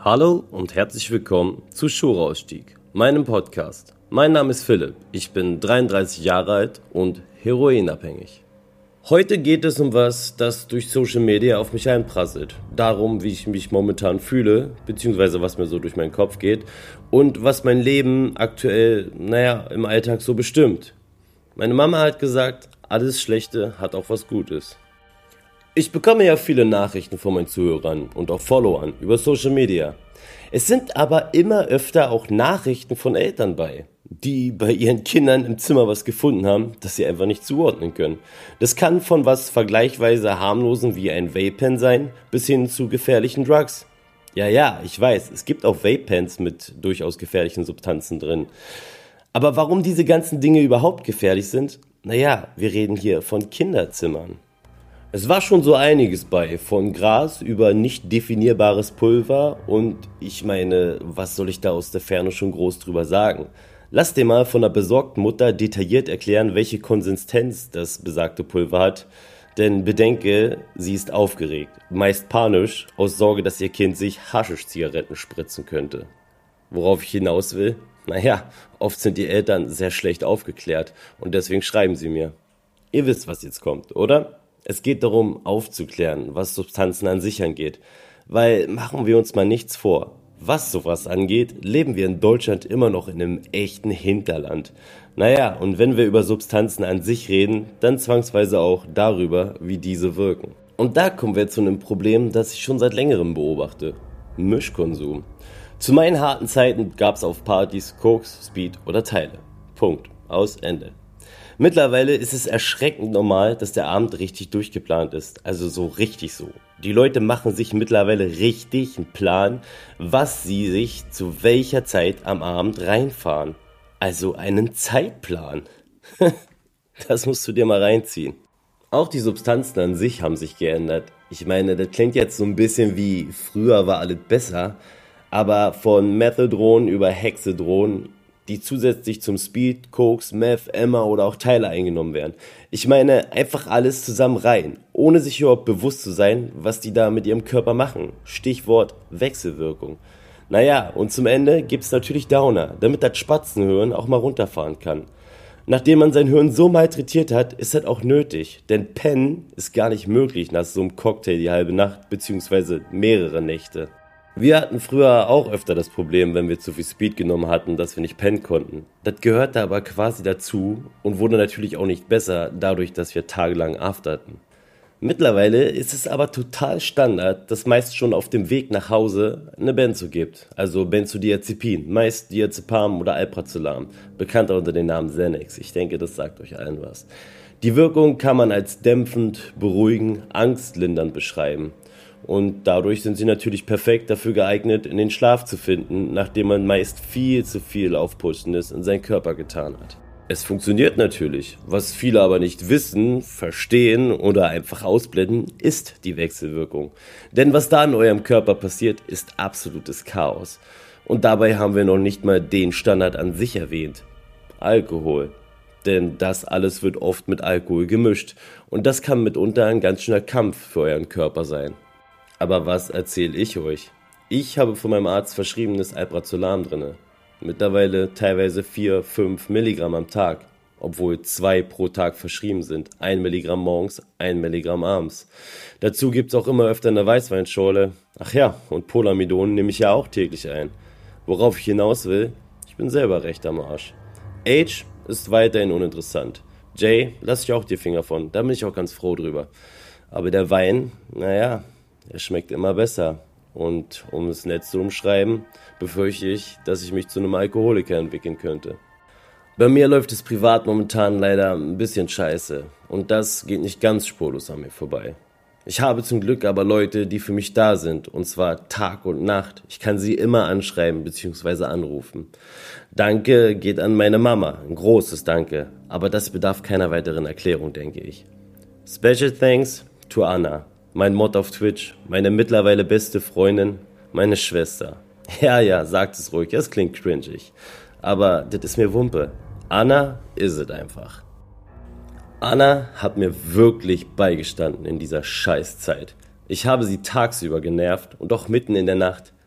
Hallo und herzlich willkommen zu Schulausstieg, meinem Podcast. Mein Name ist Philipp, ich bin 33 Jahre alt und heroinabhängig. Heute geht es um was, das durch Social Media auf mich einprasselt. Darum, wie ich mich momentan fühle, beziehungsweise was mir so durch meinen Kopf geht und was mein Leben aktuell, im Alltag so bestimmt. Meine Mama hat gesagt, alles Schlechte hat auch was Gutes. Ich bekomme ja viele Nachrichten von meinen Zuhörern und auch Followern über Social Media. Es sind aber immer öfter auch Nachrichten von Eltern die bei ihren Kindern im Zimmer was gefunden haben, das sie einfach nicht zuordnen können. Das kann von was vergleichsweise harmlosen wie ein Vape-Pen sein, bis hin zu gefährlichen Drugs. Ja, ich weiß, es gibt auch Vape-Pens mit durchaus gefährlichen Substanzen drin. Aber warum diese ganzen Dinge überhaupt gefährlich sind? Wir reden hier von Kinderzimmern. Es war schon so einiges bei, von Gras über nicht definierbares Pulver und ich meine, was soll ich da aus der Ferne schon groß drüber sagen? Lass dir mal von einer besorgten Mutter detailliert erklären, welche Konsistenz das besagte Pulver hat, denn bedenke, sie ist aufgeregt, meist panisch, aus Sorge, dass ihr Kind sich Haschisch-Zigaretten spritzen könnte. Worauf ich hinaus will? Oft sind die Eltern sehr schlecht aufgeklärt und deswegen schreiben sie mir. Ihr wisst, was jetzt kommt, oder? Es geht darum, aufzuklären, was Substanzen an sich angeht. Weil, machen wir uns mal nichts vor, was sowas angeht, leben wir in Deutschland immer noch in einem echten Hinterland. Und wenn wir über Substanzen an sich reden, dann zwangsweise auch darüber, wie diese wirken. Und da kommen wir zu einem Problem, das ich schon seit längerem beobachte. Mischkonsum. Zu meinen harten Zeiten gab es auf Partys Koks, Speed oder Teile. Punkt. Aus Ende. Mittlerweile ist es erschreckend normal, dass der Abend richtig durchgeplant ist. Also so richtig so. Die Leute machen sich mittlerweile richtig einen Plan, was sie sich zu welcher Zeit am Abend reinfahren. Also einen Zeitplan. Das musst du dir mal reinziehen. Auch die Substanzen an sich haben sich geändert. Ich meine, das klingt jetzt so ein bisschen wie früher war alles besser, aber von Methadron über Hexedron, die zusätzlich zum Speed, Koks, Meth, Emma oder auch Teile eingenommen werden. Ich meine, einfach alles zusammen rein, ohne sich überhaupt bewusst zu sein, was die da mit ihrem Körper machen. Stichwort Wechselwirkung. Und zum Ende gibt's natürlich Downer, damit das Spatzenhirn auch mal runterfahren kann. Nachdem man sein Hirn so malträtiert hat, ist das auch nötig, denn Pennen ist gar nicht möglich nach so einem Cocktail die halbe Nacht, beziehungsweise mehrere Nächte. Wir hatten früher auch öfter das Problem, wenn wir zu viel Speed genommen hatten, dass wir nicht pennen konnten. Das gehörte aber quasi dazu und wurde natürlich auch nicht besser, dadurch, dass wir tagelang afterten. Mittlerweile ist es aber total Standard, dass meist schon auf dem Weg nach Hause eine Benzo gibt, also Benzodiazepin, meist Diazepam oder Alprazolam, bekannter unter dem Namen Xanax. Ich denke, das sagt euch allen was. Die Wirkung kann man als dämpfend, beruhigend, angstlindernd beschreiben. Und dadurch sind sie natürlich perfekt dafür geeignet, in den Schlaf zu finden, nachdem man meist viel zu viel Aufputschendes in seinen Körper getan hat. Es funktioniert natürlich. Was viele aber nicht wissen, verstehen oder einfach ausblenden, ist die Wechselwirkung. Denn was da in eurem Körper passiert, ist absolutes Chaos. Und dabei haben wir noch nicht mal den Standard an sich erwähnt. Alkohol. Denn das alles wird oft mit Alkohol gemischt. Und das kann mitunter ein ganz schöner Kampf für euren Körper sein. Aber was erzähle ich euch? Ich habe von meinem Arzt verschriebenes Alprazolam drinne. Mittlerweile teilweise 4-5 Milligramm am Tag, obwohl 2 pro Tag verschrieben sind. 1 Milligramm morgens, 1 Milligramm abends. Dazu gibt's auch immer öfter eine Weißweinschorle. Und Polamidon nehme ich ja auch täglich ein. Worauf ich hinaus will, ich bin selber recht am Arsch. Age ist weiterhin uninteressant. Jay, lass ich auch die Finger von, da bin ich auch ganz froh drüber. Aber der Wein, er schmeckt immer besser. Und um es nett zu umschreiben, befürchte ich, dass ich mich zu einem Alkoholiker entwickeln könnte. Bei mir läuft es privat momentan leider ein bisschen scheiße. Und das geht nicht ganz spurlos an mir vorbei. Ich habe zum Glück aber Leute, die für mich da sind. Und zwar Tag und Nacht. Ich kann sie immer anschreiben bzw. anrufen. Danke geht an meine Mama. Ein großes Danke. Aber das bedarf keiner weiteren Erklärung, denke ich. Special thanks to Anna. Mein Mod auf Twitch, meine mittlerweile beste Freundin, meine Schwester. Ja, sagt es ruhig, es klingt cringig. Aber das ist mir Wumpe. Anna ist es einfach. Anna hat mir wirklich beigestanden in dieser Scheißzeit. Ich habe sie tagsüber genervt und auch mitten in der Nacht.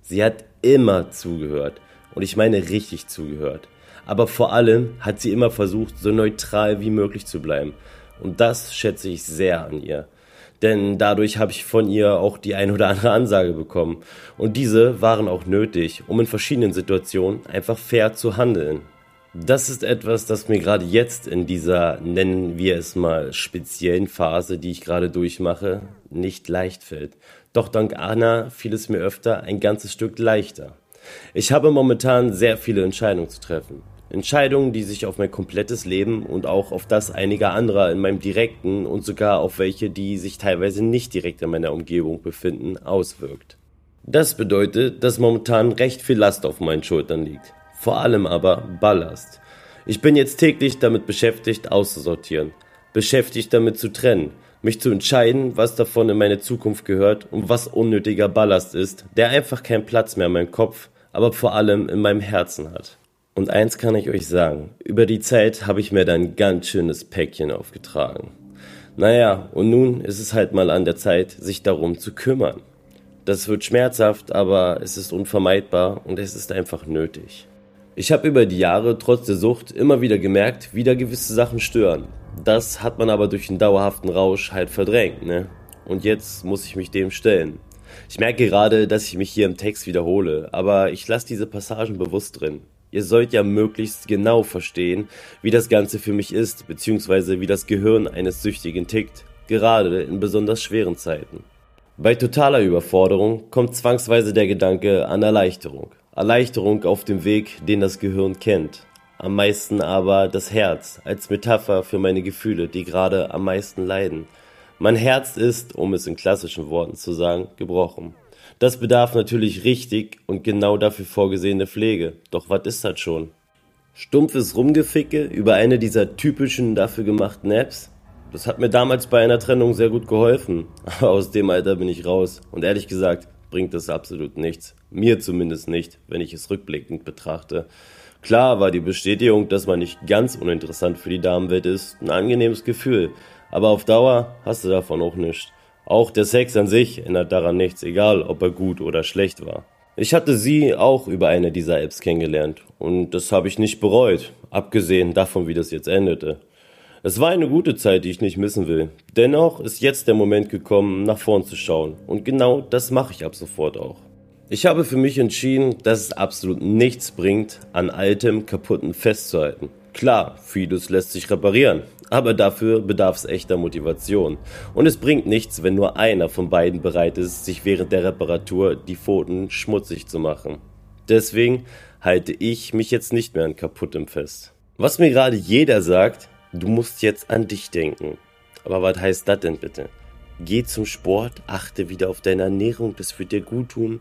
Sie hat immer zugehört. Und ich meine richtig zugehört. Aber vor allem hat sie immer versucht, so neutral wie möglich zu bleiben. Und das schätze ich sehr an ihr. Denn dadurch habe ich von ihr auch die ein oder andere Ansage bekommen. Und diese waren auch nötig, um in verschiedenen Situationen einfach fair zu handeln. Das ist etwas, das mir gerade jetzt in dieser, nennen wir es mal, speziellen Phase, die ich gerade durchmache, nicht leicht fällt. Doch dank Anna fiel es mir öfter ein ganzes Stück leichter. Ich habe momentan sehr viele Entscheidungen zu treffen. Entscheidungen, die sich auf mein komplettes Leben und auch auf das einiger anderer in meinem direkten und sogar auf welche, die sich teilweise nicht direkt in meiner Umgebung befinden, auswirkt. Das bedeutet, dass momentan recht viel Last auf meinen Schultern liegt. Vor allem aber Ballast. Ich bin jetzt täglich damit beschäftigt, auszusortieren. Beschäftigt damit zu trennen. Mich zu entscheiden, was davon in meine Zukunft gehört und was unnötiger Ballast ist, der einfach keinen Platz mehr in meinem Kopf, aber vor allem in meinem Herzen hat. Und eins kann ich euch sagen, über die Zeit habe ich mir da ein ganz schönes Päckchen aufgetragen. Naja, und nun ist es halt mal an der Zeit, sich darum zu kümmern. Das wird schmerzhaft, aber es ist unvermeidbar und es ist einfach nötig. Ich habe über die Jahre trotz der Sucht immer wieder gemerkt, wie da gewisse Sachen stören. Das hat man aber durch den dauerhaften Rausch halt verdrängt, ne? Und jetzt muss ich mich dem stellen. Ich merke gerade, dass ich mich hier im Text wiederhole, aber ich lasse diese Passagen bewusst drin. Ihr sollt ja möglichst genau verstehen, wie das Ganze für mich ist, beziehungsweise wie das Gehirn eines Süchtigen tickt, gerade in besonders schweren Zeiten. Bei totaler Überforderung kommt zwangsweise der Gedanke an Erleichterung. Erleichterung auf dem Weg, den das Gehirn kennt. Am meisten aber das Herz, als Metapher für meine Gefühle, die gerade am meisten leiden. Mein Herz ist, um es in klassischen Worten zu sagen, gebrochen. Das bedarf natürlich richtig und genau dafür vorgesehene Pflege. Doch was ist das schon? Stumpfes Rumgeficke über eine dieser typischen dafür gemachten Apps? Das hat mir damals bei einer Trennung sehr gut geholfen. Aber aus dem Alter bin ich raus. Und ehrlich gesagt bringt das absolut nichts. Mir zumindest nicht, wenn ich es rückblickend betrachte. Klar war die Bestätigung, dass man nicht ganz uninteressant für die Damenwelt ist, ein angenehmes Gefühl. Aber auf Dauer hast du davon auch nichts. Auch der Sex an sich ändert daran nichts, egal ob er gut oder schlecht war. Ich hatte sie auch über eine dieser Apps kennengelernt und das habe ich nicht bereut, abgesehen davon, wie das jetzt endete. Es war eine gute Zeit, die ich nicht missen will. Dennoch ist jetzt der Moment gekommen, nach vorn zu schauen und genau das mache ich ab sofort auch. Ich habe für mich entschieden, dass es absolut nichts bringt, an altem, kaputten festzuhalten. Klar, vieles lässt sich reparieren, aber dafür bedarf es echter Motivation. Und es bringt nichts, wenn nur einer von beiden bereit ist, sich während der Reparatur die Pfoten schmutzig zu machen. Deswegen halte ich mich jetzt nicht mehr an Kaputtem fest. Was mir gerade jeder sagt, du musst jetzt an dich denken. Aber was heißt das denn bitte? Geh zum Sport, achte wieder auf deine Ernährung, das wird dir gut tun.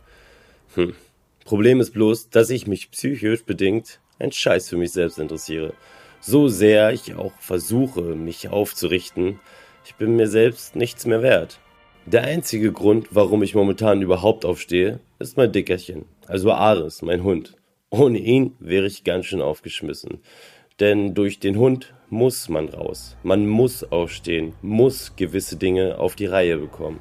Problem ist bloß, dass ich mich psychisch bedingt ein Scheiß für mich selbst interessiere. So sehr ich auch versuche, mich aufzurichten, ich bin mir selbst nichts mehr wert. Der einzige Grund, warum ich momentan überhaupt aufstehe, ist mein Dickerchen, also Ares, mein Hund. Ohne ihn wäre ich ganz schön aufgeschmissen. Denn durch den Hund muss man raus. Man muss aufstehen, muss gewisse Dinge auf die Reihe bekommen.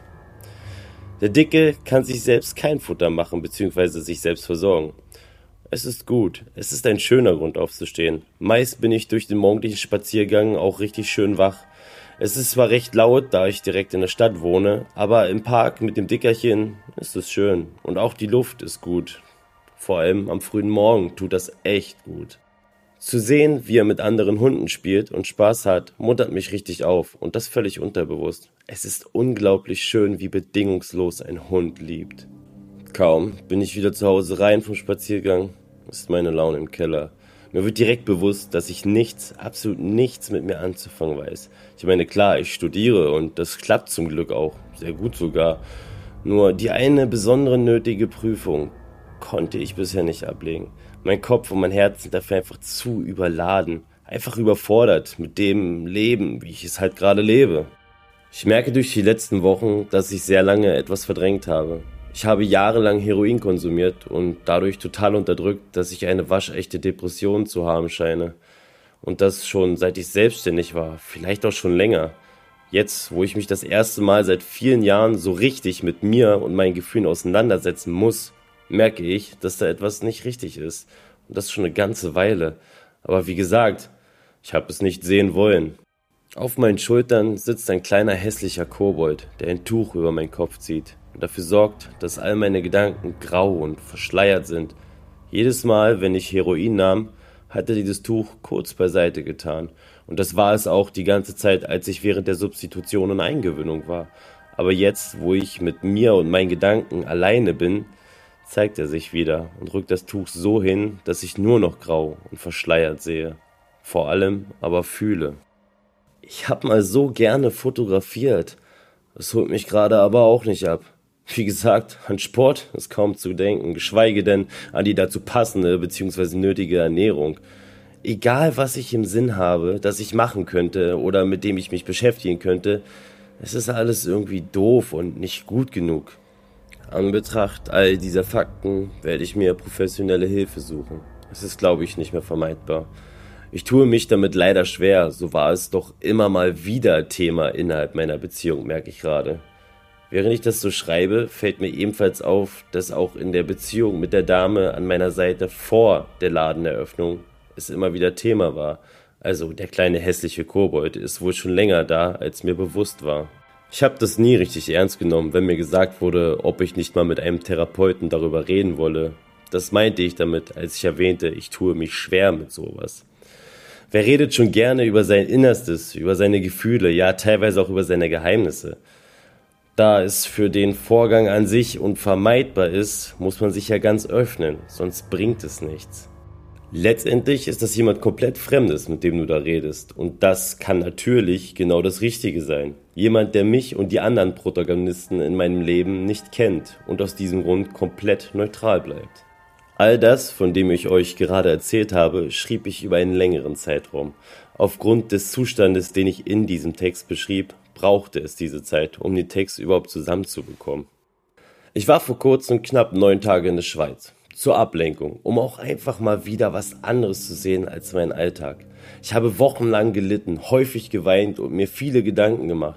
Der Dicke kann sich selbst kein Futter machen bzw. sich selbst versorgen. Es ist gut, es ist ein schöner Grund aufzustehen. Meist bin ich durch den morgendlichen Spaziergang auch richtig schön wach. Es ist zwar recht laut, da ich direkt in der Stadt wohne, aber im Park mit dem Dickerchen ist es schön. Und auch die Luft ist gut. Vor allem am frühen Morgen tut das echt gut. Zu sehen, wie er mit anderen Hunden spielt und Spaß hat, muntert mich richtig auf und das völlig unterbewusst. Es ist unglaublich schön, wie bedingungslos ein Hund liebt. Kaum bin ich wieder zu Hause rein vom Spaziergang, ist meine Laune im Keller. Mir wird direkt bewusst, dass ich nichts, absolut nichts mit mir anzufangen weiß. Ich meine, klar, ich studiere und das klappt zum Glück auch, sehr gut sogar. Nur die eine besondere nötige Prüfung konnte ich bisher nicht ablegen. Mein Kopf und mein Herz sind dafür einfach zu überladen, einfach überfordert mit dem Leben, wie ich es halt gerade lebe. Ich merke durch die letzten Wochen, dass ich sehr lange etwas verdrängt habe. Ich habe jahrelang Heroin konsumiert und dadurch total unterdrückt, dass ich eine waschechte Depression zu haben scheine. Und das schon seit ich selbstständig war, vielleicht auch schon länger. Jetzt, wo ich mich das erste Mal seit vielen Jahren so richtig mit mir und meinen Gefühlen auseinandersetzen muss, merke ich, dass da etwas nicht richtig ist. Und das schon eine ganze Weile. Aber wie gesagt, ich habe es nicht sehen wollen. Auf meinen Schultern sitzt ein kleiner hässlicher Kobold, der ein Tuch über meinen Kopf zieht und dafür sorgt, dass all meine Gedanken grau und verschleiert sind. Jedes Mal, wenn ich Heroin nahm, hat er dieses Tuch kurz beiseite getan. Und das war es auch die ganze Zeit, als ich während der Substitution und Eingewöhnung war. Aber jetzt, wo ich mit mir und meinen Gedanken alleine bin, zeigt er sich wieder und rückt das Tuch so hin, dass ich nur noch grau und verschleiert sehe. Vor allem aber fühle. Ich hab mal so gerne fotografiert. Das holt mich gerade aber auch nicht ab. Wie gesagt, an Sport ist kaum zu denken, geschweige denn an die dazu passende bzw. nötige Ernährung. Egal, was ich im Sinn habe, das ich machen könnte oder mit dem ich mich beschäftigen könnte, es ist alles irgendwie doof und nicht gut genug. An Betracht all dieser Fakten werde ich mir professionelle Hilfe suchen. Es ist, glaube ich, nicht mehr vermeidbar. Ich tue mich damit leider schwer, so war es doch immer mal wieder Thema innerhalb meiner Beziehung, merke ich gerade. Während ich das so schreibe, fällt mir ebenfalls auf, dass auch in der Beziehung mit der Dame an meiner Seite vor der Ladeneröffnung es immer wieder Thema war. Also der kleine hässliche Kobold ist wohl schon länger da, als mir bewusst war. Ich habe das nie richtig ernst genommen, wenn mir gesagt wurde, ob ich nicht mal mit einem Therapeuten darüber reden wolle. Das meinte ich damit, als ich erwähnte, ich tue mich schwer mit sowas. Wer redet schon gerne über sein Innerstes, über seine Gefühle, ja teilweise auch über seine Geheimnisse? Da es für den Vorgang an sich unvermeidbar ist, muss man sich ja ganz öffnen, sonst bringt es nichts. Letztendlich ist das jemand komplett Fremdes, mit dem du da redest. Und das kann natürlich genau das Richtige sein. Jemand, der mich und die anderen Protagonisten in meinem Leben nicht kennt und aus diesem Grund komplett neutral bleibt. All das, von dem ich euch gerade erzählt habe, schrieb ich über einen längeren Zeitraum. Aufgrund des Zustandes, den ich in diesem Text beschrieb, brauchte es diese Zeit, um den Text überhaupt zusammenzubekommen. Ich war vor kurzem knapp 9 Tage in der Schweiz. Zur Ablenkung, um auch einfach mal wieder was anderes zu sehen als mein Alltag. Ich habe wochenlang gelitten, häufig geweint und mir viele Gedanken gemacht.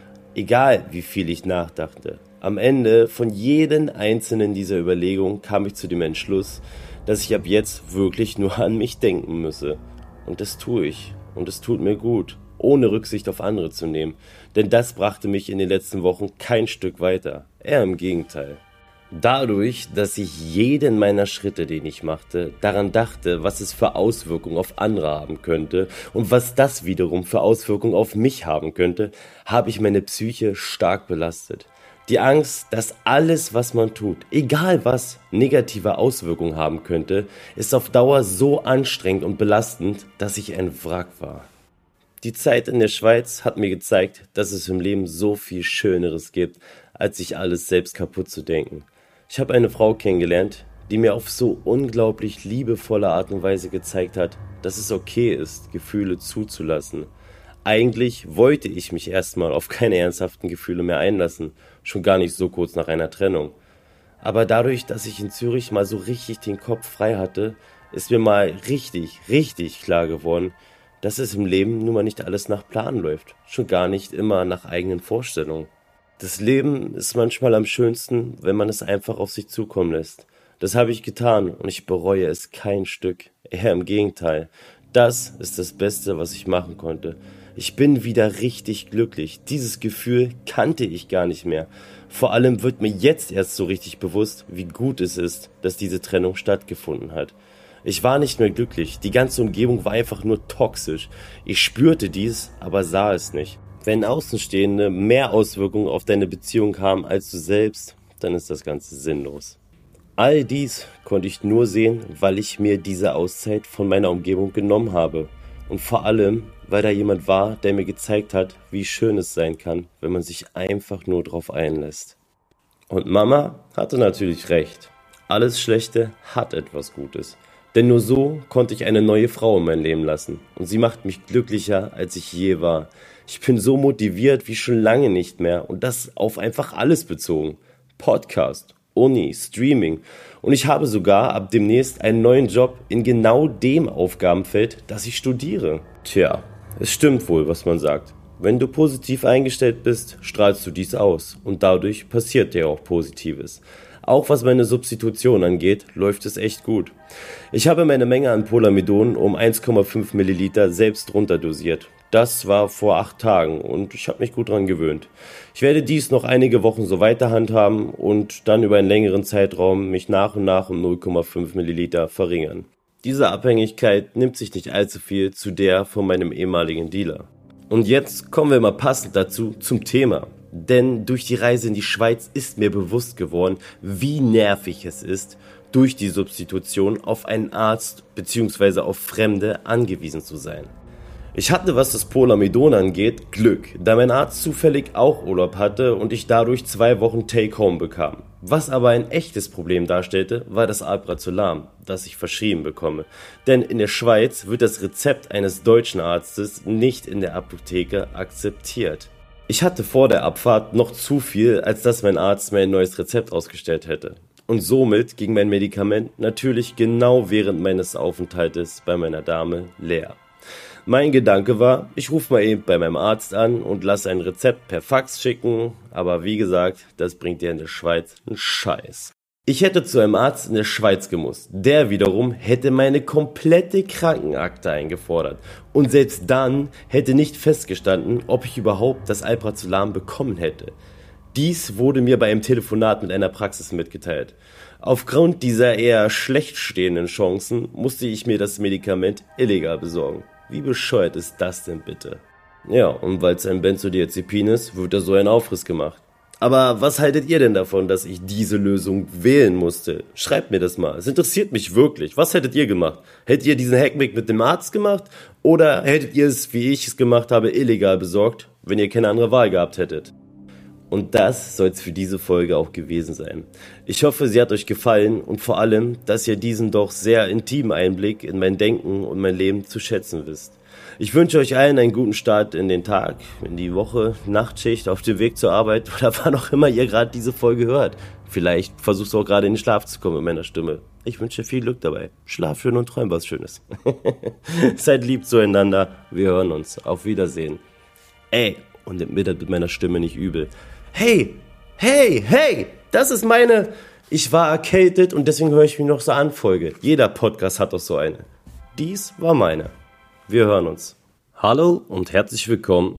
Egal, wie viel ich nachdachte. Am Ende von jedem einzelnen dieser Überlegungen kam ich zu dem Entschluss, dass ich ab jetzt wirklich nur an mich denken müsse. Und das tue ich. Und es tut mir gut, ohne Rücksicht auf andere zu nehmen. Denn das brachte mich in den letzten Wochen kein Stück weiter. Eher im Gegenteil. Dadurch, dass ich jeden meiner Schritte, den ich machte, daran dachte, was es für Auswirkungen auf andere haben könnte und was das wiederum für Auswirkungen auf mich haben könnte, habe ich meine Psyche stark belastet. Die Angst, dass alles, was man tut, egal was, negative Auswirkungen haben könnte, ist auf Dauer so anstrengend und belastend, dass ich ein Wrack war. Die Zeit in der Schweiz hat mir gezeigt, dass es im Leben so viel Schöneres gibt, als sich alles selbst kaputt zu denken. Ich habe eine Frau kennengelernt, die mir auf so unglaublich liebevolle Art und Weise gezeigt hat, dass es okay ist, Gefühle zuzulassen. Eigentlich wollte ich mich erstmal auf keine ernsthaften Gefühle mehr einlassen, schon gar nicht so kurz nach einer Trennung. Aber dadurch, dass ich in Zürich mal so richtig den Kopf frei hatte, ist mir mal richtig klar geworden, dass es im Leben nun mal nicht alles nach Plan läuft, schon gar nicht immer nach eigenen Vorstellungen. Das Leben ist manchmal am schönsten, wenn man es einfach auf sich zukommen lässt. Das habe ich getan und ich bereue es kein Stück. Eher im Gegenteil. Das ist das Beste, was ich machen konnte. Ich bin wieder richtig glücklich. Dieses Gefühl kannte ich gar nicht mehr. Vor allem wird mir jetzt erst so richtig bewusst, wie gut es ist, dass diese Trennung stattgefunden hat. Ich war nicht mehr glücklich. Die ganze Umgebung war einfach nur toxisch. Ich spürte dies, aber sah es nicht. Wenn Außenstehende mehr Auswirkungen auf deine Beziehung haben als du selbst, dann ist das Ganze sinnlos. All dies konnte ich nur sehen, weil ich mir diese Auszeit von meiner Umgebung genommen habe. Und vor allem, weil da jemand war, der mir gezeigt hat, wie schön es sein kann, wenn man sich einfach nur drauf einlässt. Und Mama hatte natürlich recht. Alles Schlechte hat etwas Gutes. Denn nur so konnte ich eine neue Frau in mein Leben lassen. Und sie macht mich glücklicher, als ich je war. Ich bin so motiviert wie schon lange nicht mehr. Und das auf einfach alles bezogen. Podcast, Uni, Streaming. Und ich habe sogar ab demnächst einen neuen Job in genau dem Aufgabenfeld, das ich studiere. Tja, es stimmt wohl, was man sagt. Wenn du positiv eingestellt bist, strahlst du dies aus. Und dadurch passiert dir auch Positives. Auch was meine Substitution angeht, läuft es echt gut. Ich habe meine Menge an Polamidon um 1,5 Milliliter selbst runterdosiert. Das war vor 8 Tagen und ich habe mich gut dran gewöhnt. Ich werde dies noch einige Wochen so weiter handhaben und dann über einen längeren Zeitraum mich nach und nach um 0,5 Milliliter verringern. Diese Abhängigkeit nimmt sich nicht allzu viel zu der von meinem ehemaligen Dealer. Und jetzt kommen wir mal passend dazu zum Thema. Denn durch die Reise in die Schweiz ist mir bewusst geworden, wie nervig es ist, durch die Substitution auf einen Arzt bzw. auf Fremde angewiesen zu sein. Ich hatte, was das Polamidon angeht, Glück, da mein Arzt zufällig auch Urlaub hatte und ich dadurch 2 Wochen Take-Home bekam. Was aber ein echtes Problem darstellte, war das Alprazolam, das ich verschrieben bekomme. Denn in der Schweiz wird das Rezept eines deutschen Arztes nicht in der Apotheke akzeptiert. Ich hatte vor der Abfahrt noch zu viel, als dass mein Arzt mir ein neues Rezept ausgestellt hätte. Und somit ging mein Medikament natürlich genau während meines Aufenthaltes bei meiner Dame leer. Mein Gedanke war, ich rufe mal eben bei meinem Arzt an und lasse ein Rezept per Fax schicken, aber wie gesagt, das bringt dir in der Schweiz einen Scheiß. Ich hätte zu einem Arzt in der Schweiz gemusst, der wiederum hätte meine komplette Krankenakte eingefordert und selbst dann hätte nicht festgestanden, ob ich überhaupt das Alprazolam bekommen hätte. Dies wurde mir bei einem Telefonat mit einer Praxis mitgeteilt. Aufgrund dieser eher schlecht stehenden Chancen musste ich mir das Medikament illegal besorgen. Wie bescheuert ist das denn bitte? Ja, und weil es ein Benzodiazepin ist, wird da so ein Aufriss gemacht. Aber was haltet ihr denn davon, dass ich diese Lösung wählen musste? Schreibt mir das mal. Es interessiert mich wirklich. Was hättet ihr gemacht? Hättet ihr diesen Hackback mit dem Arzt gemacht? Oder hättet ihr es, wie ich es gemacht habe, illegal besorgt, wenn ihr keine andere Wahl gehabt hättet? Und das soll es für diese Folge auch gewesen sein. Ich hoffe, sie hat euch gefallen und vor allem, dass ihr diesen doch sehr intimen Einblick in mein Denken und mein Leben zu schätzen wisst. Ich wünsche euch allen einen guten Start in den Tag, in die Woche, Nachtschicht, auf dem Weg zur Arbeit oder wann auch immer ihr gerade diese Folge hört. Vielleicht versuchst du auch gerade in den Schlaf zu kommen mit meiner Stimme. Ich wünsche dir viel Glück dabei. Schlaf schön und träum was Schönes. Seid lieb zueinander. Wir hören uns. Auf Wiedersehen. Ey, und nimmt mir das mit meiner Stimme nicht übel. Hey, das ist meine Ich war erkältet und deswegen höre ich mich noch so an Folge. Jeder Podcast hat doch so eine. Dies war meine. Wir hören uns. Hallo und herzlich willkommen